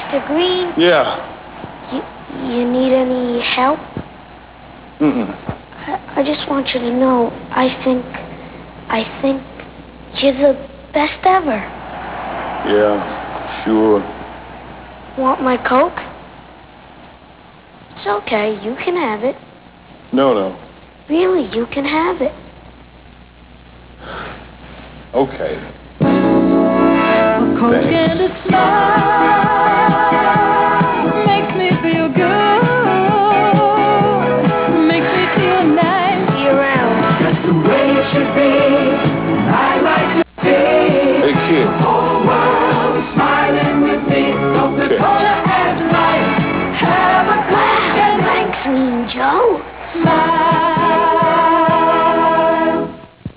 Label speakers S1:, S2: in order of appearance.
S1: Mr. Green?
S2: Yeah.
S1: You, you need any help?
S2: Mm-mm.
S1: I just want you to know, I think you're the best ever.
S2: Yeah, sure.
S1: Want my Coke? It's okay, you can have it.
S2: No.
S1: Really, you can have it.
S2: Okay.
S3: A Coke and a smile.